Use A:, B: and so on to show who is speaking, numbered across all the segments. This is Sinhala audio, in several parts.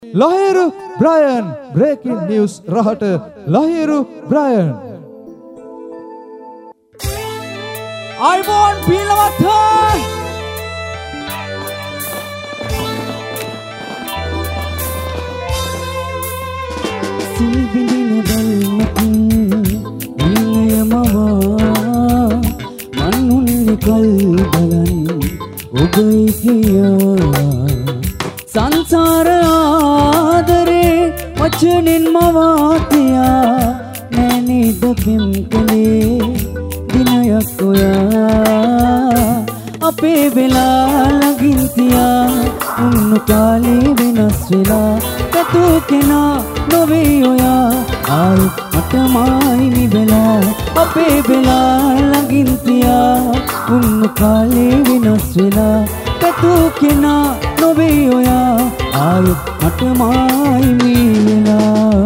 A: Lahiru Brian breaking news රහට Lahiru Brian
B: අයිබෝන් පිලවත්තා
C: සිල්බිඳින බල්මකින් ඉන්නයමවා මන්නුන්නේ කල් බලන් ඔබයි කියා සංසාර ආදරේ වචනෙන් මවාතියා නෑනේද පෙම් කලේ දිනයක් ඔයා අපේ වෙලා ළඟින් තියා උන්නු කාලේ වෙනස් වෙලා පැතූ කෙනා නොවේ ඔයා ආයි මටමයි නිවෙලා අපේ වෙලා ළඟින් තියා උන්නු කාලේ වෙනස් වෙලා පැතූ කෙනා නොවේ ඔයා ආයි මටමයි නිවෙලා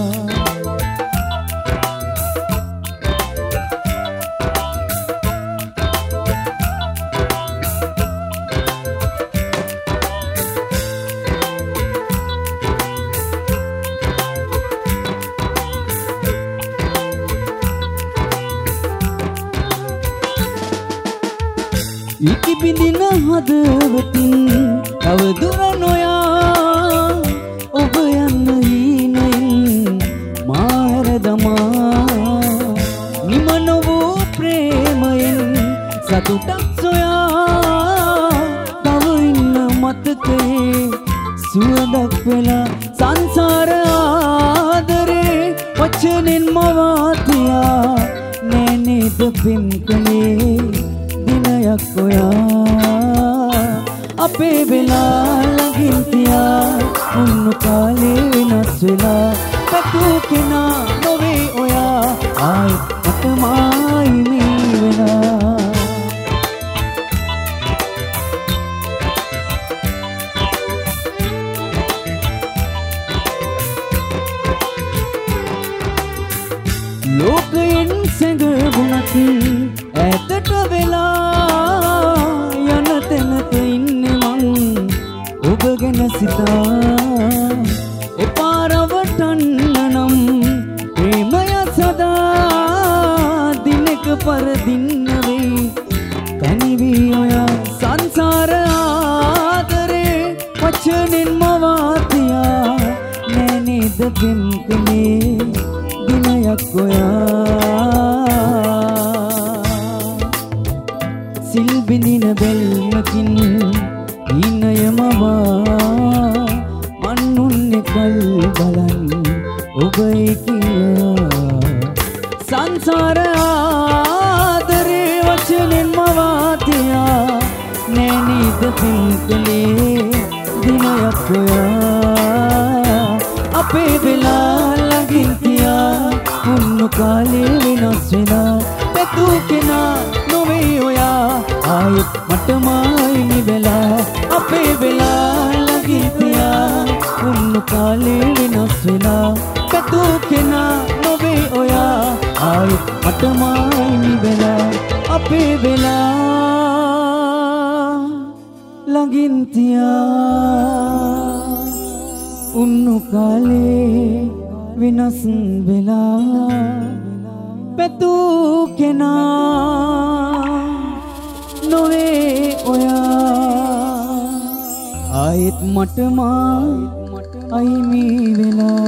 C: ඉති බිඳින හදවතින් තව දුර නොයා ඔබ යන්න හීනයෙන් මා හැර දමා නිම නොවූ ප්‍රේමයෙන් සතුටක් සොයා තව ඉන්න මතකයේ සුවඳක් වෙලා සංසාර ආදරේ වචනෙන් මවාතියා නෑනේද පෙම් කලේ දිනයක් ඔයා අපේ වෙලා ළඟින් තියා උන්නු කාලේ වෙනස් වෙලා පැතූ කෙනා නොවේ ඔයා ආයි මටමයි මේ වෙලා ලෝකයෙන් සැඟවුණත් ඈතට වෙලා යන තැනක ඉන්නේ මං ඔබ ගැන සිතා එපා රවටන්න නම් ප්‍රේමය සදා දිනක පරදින්න වෙයි තනිවී ඔයා සංසාර ආදරේ වචනෙන් මවාතියා නෑනේද පෙම් කලේ දිනයක් ඔයා සිල් බිඳින බැල්මකින් ඉන්නයමවා මන්නුන්නේ කල් බලන් ඔබයි කියා සංසාර ආදරේ වචනෙන් මවාතියා නෑනේද පෙම් කලේ දිනයක් ඔයා අපේ වෙලා ළඟින් තියා උන්නු කාලේ වෙනස් වෙලා පැතූ කෙනා නොවේ ඔයා ආයෙත් මටමයි නිවෙලා අපේ වෙලා ළඟින් තියා උන්නු කාලේ වෙනස් වෙලා පැතූ කෙනා නොවේ ඔයා ආයෙත් මටමයි නිවෙලා අපේ වෙලා ළඟින් තියා උන්නු කාලේ වෙනස් වෙලා පැතූ කෙනා නොවේ ඔයා ආයෙත් මටමයි අයිමි වෙලා